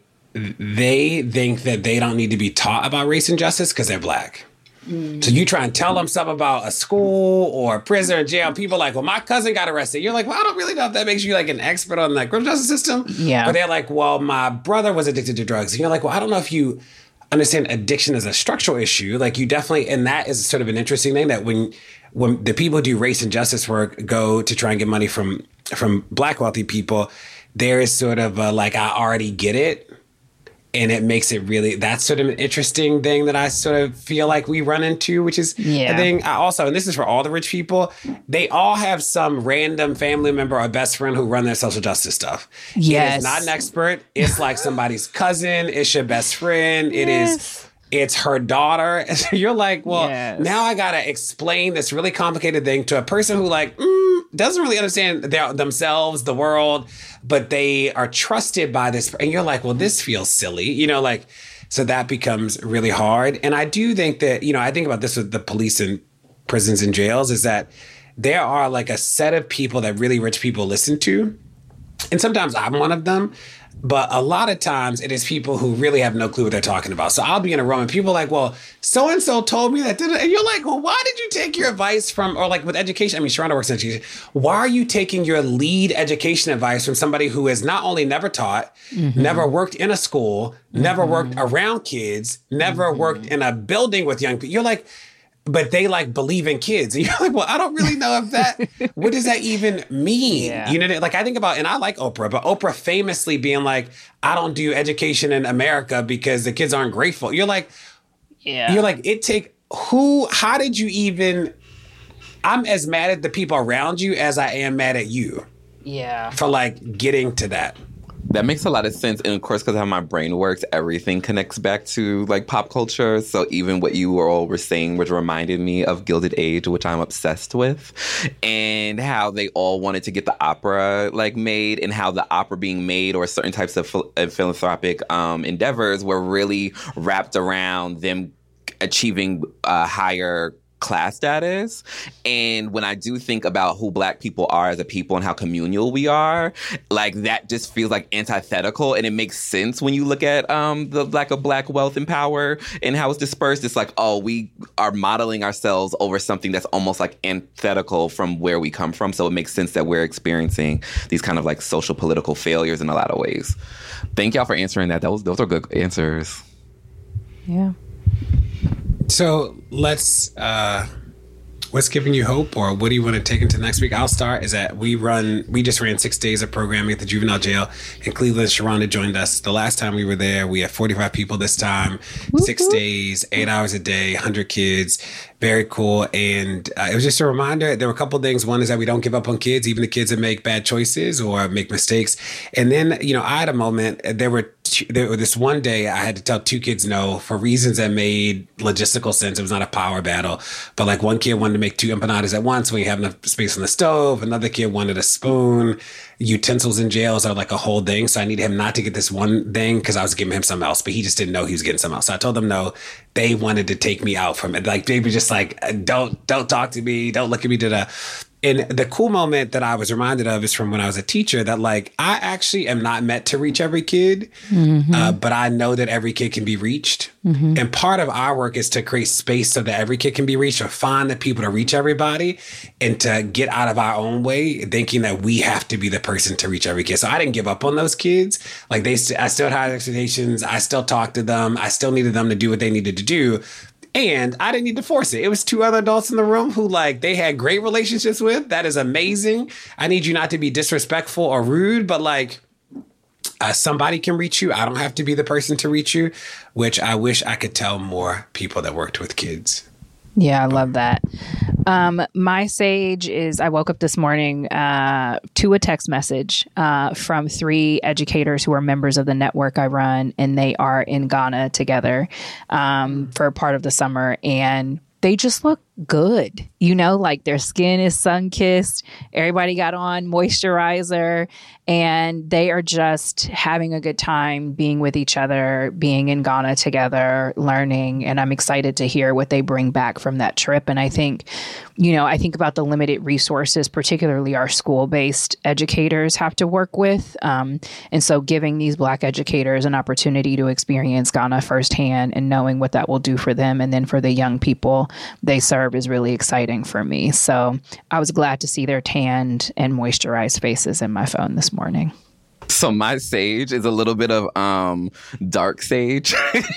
S2: they think that they don't need to be taught about race and justice because they're Black. Mm. So you try and tell them something about a school or a prison or jail. People are like, well, my cousin got arrested. You're like, well, I don't really know if that makes you like an expert on the criminal justice system.
S4: Yeah.
S2: But they're like, well, my brother was addicted to drugs. And you're like, well, I don't know if you understand addiction as a structural issue. Like you definitely, and that is sort of an interesting thing, that when when the people who do race and justice work go to try and get money from from Black wealthy people, there is sort of a, like, I already get it. And it makes it really, that's sort of an interesting thing that I sort of feel like we run into, which is
S4: Yeah.
S2: a thing. I also, and this is for all the rich people, they all have some random family member or best friend who run their social justice stuff. It
S4: Yes.
S2: is not an expert. It's like somebody's cousin. It's your best friend. It
S4: Yes.
S2: is, it's her daughter. And so you're like, well,
S4: Yes.
S2: now I got to explain this really complicated thing to a person who like, mm, doesn't really understand their, themselves, the world, but they are trusted by this. And you're like, well, this feels silly, you know, like, so that becomes really hard. And I do think that, you know, I think about this with the police and prisons and jails, is that there are like a set of people that really rich people listen to. And sometimes I'm one of them. But a lot of times it is people who really have no clue what they're talking about. So I'll be in a room and people are like, well, so-and-so told me that. And you're like, well, why did you take your advice from, or like with education, I mean, Sharonda works in education. Why are you taking your lead education advice from somebody who has not only never taught, mm-hmm. never worked in a school, mm-hmm. never worked around kids, never mm-hmm. worked in a building with young people? You're like, but they like believe in kids. And you're like, well, I don't really know if that, what does that even mean?
S4: Yeah.
S2: You know, like I think about, and I like Oprah, but Oprah famously being like, I don't do education in America because the kids aren't grateful. You're like,
S4: yeah.
S2: You're like, it take, who, how did you even, I'm as mad at the people around you as I am mad at you.
S4: Yeah.
S2: For like getting to that.
S3: That makes a lot of sense. And of course, because how my brain works, everything connects back to like pop culture. So even what you all were saying, which reminded me of Gilded Age, which I'm obsessed with, and how they all wanted to get the opera like made, and how the opera being made or certain types of phil- uh, philanthropic um, endeavors were really wrapped around them achieving a higher class status. And when I do think about who Black people are as a people and how communal we are, like that just feels like antithetical, and it makes sense when you look at um, the lack of Black wealth and power and how it's dispersed. It's like, oh, we are modeling ourselves over something that's almost like antithetical from where we come from. So it makes sense that we're experiencing these kind of like social political failures in a lot of ways. Thank y'all for answering that. That was, those are good answers.
S4: Yeah.
S2: So let's, uh, what's giving you hope, or what do you want to take into next week? I'll start is that we run, we just ran six days of programming at the juvenile jail in Cleveland. Sharonda joined us. The last time we were there, we had forty-five people this time, Woo-hoo. six days, eight hours a day, one hundred kids. Very cool. And uh, it was just a reminder. There were a couple of things. One is that we don't give up on kids, even the kids that make bad choices or make mistakes. And then, you know, I had a moment. There were two, there were this one day I had to tell two kids no for reasons that made logistical sense. It was not a power battle. But like one kid wanted to make two empanadas at once when you have enough space on the stove. Another kid wanted a spoon. Utensils in jails are like a whole thing. So I needed him not to get this one thing because I was giving him something else, but he just didn't know he was getting something else. So I told them no. They wanted to take me out from it. Like they were just like, don't, don't talk to me. Don't look at me. Da-da. And the cool moment that I was reminded of is from when I was a teacher that like, I actually am not meant to reach every kid, mm-hmm. uh, but I know that every kid can be reached. Mm-hmm. And part of our work is to create space so that every kid can be reached, or find the people to reach everybody, and to get out of our own way thinking that we have to be the person to reach every kid. So I didn't give up on those kids. Like they, st- I still had expectations. I still talked to them. I still needed them to do what they needed to do. And I didn't need to force it. It was two other adults in the room who like they had great relationships with. That is amazing. I need you not to be disrespectful or rude, but like uh, somebody can reach you. I don't have to be the person to reach you, which I wish I could tell more people that worked with kids.
S4: Yeah, I love that. Um, my sage is I woke up this morning uh, to a text message uh, from three educators who are members of the network I run, and they are in Ghana together um, for part of the summer. And they just look good. You know, like their skin is sun-kissed. Everybody got on moisturizer, and they are just having a good time being with each other, being in Ghana together, learning. And I'm excited to hear what they bring back from that trip. And I think, you know, I think about the limited resources, particularly our school-based educators have to work with. Um, and so giving these Black educators an opportunity to experience Ghana firsthand and knowing what that will do for them and then for the young people they serve is really exciting for me. So I was glad to see their tanned and moisturized faces in my phone this morning.
S3: So my sage is a little bit of um, dark sage,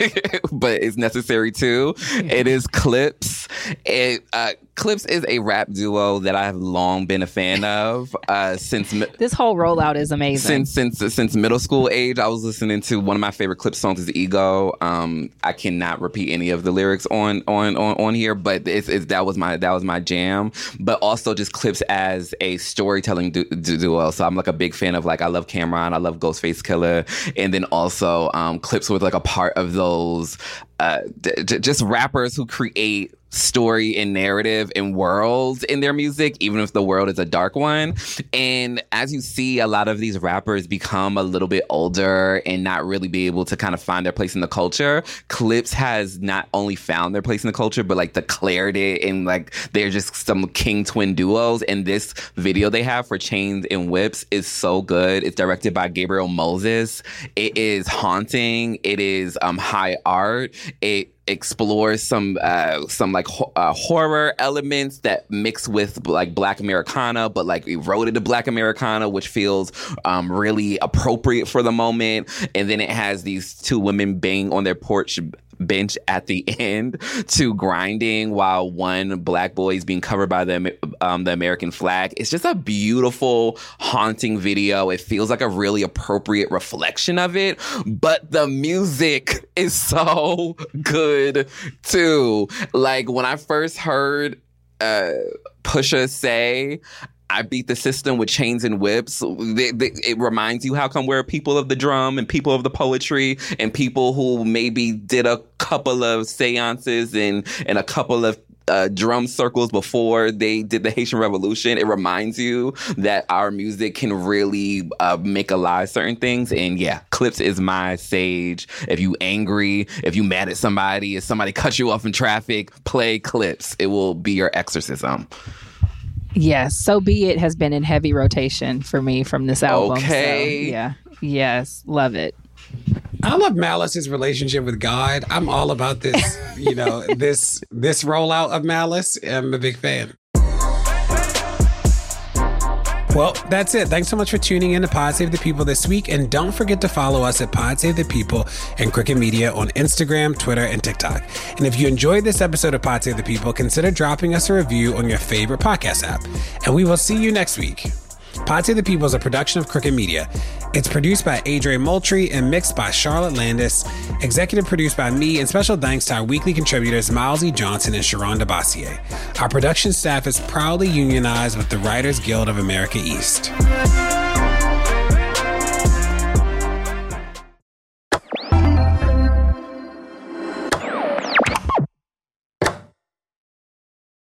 S3: but it's necessary too. It is Clipse. It, uh, Clipse is a rap duo that I have long been a fan of uh, since mi-
S4: this whole rollout is amazing.
S3: Since since since middle school age, I was listening to one of my favorite Clipse songs is Ego. Um, I cannot repeat any of the lyrics on on on, on here, but it's, it's that was my that was my jam. But also just Clipse as a storytelling du- du- duo. So I'm like a big fan of like I love Cameron, I love Ghostface Killah, and then also um, Clipse was like a part of those uh, d- d- just rappers who create story and narrative and worlds in their music, even if the world is a dark one. And as you see, a lot of these rappers become a little bit older and not really be able to kind of find their place in the culture. Clipse has not only found their place in the culture, but like declared it, and like they're just some king twin duos. And this video they have for Chains and Whips is so good. It's directed by Gabriel Moses. It is haunting. It is um, high art. It explores some uh, some like ho- uh, horror elements that mix with like Black Americana, but like eroded to Black Americana, which feels um, really appropriate for the moment. And then it has these two women banging on their porch bench at the end to grinding while one Black boy is being covered by the um, the American flag. It's just a beautiful, haunting video. It feels like a really appropriate reflection of it, but the music is so good too. Like when I first heard uh, Pusha say, I beat the system with chains and whips, They, they, it reminds you how come we're people of the drum and people of the poetry and people who maybe did a couple of seances and, and a couple of uh, drum circles before they did the Haitian Revolution. It reminds you that our music can really uh, make alive certain things. And yeah, Clipse is my sage. If you angry, if you mad at somebody, if somebody cuts you off in traffic, play Clipse. It will be your exorcism.
S4: Yes, So Be It has been in heavy rotation for me from this album.
S3: Okay.
S4: So, yeah. Yes. Love it.
S2: I love Malice's relationship with God. I'm all about this, you know, this this rollout of Malice. I'm a big fan. Well, that's it. Thanks so much for tuning in to Pod Save the People this week. And don't forget to follow us at Pod Save the People and Crooked Media on Instagram, Twitter, and TikTok. And if you enjoyed this episode of Pod Save the People, consider dropping us a review on your favorite podcast app. And we will see you next week. Pod Save the People is a production of Crooked Media. It's produced by Adrian Moultrie and mixed by Charlotte Landis, executive produced by me, and special thanks to our weekly contributors Miles E. Johnson and Sharon DeBassier. Our production staff is proudly unionized with the Writers Guild of America East.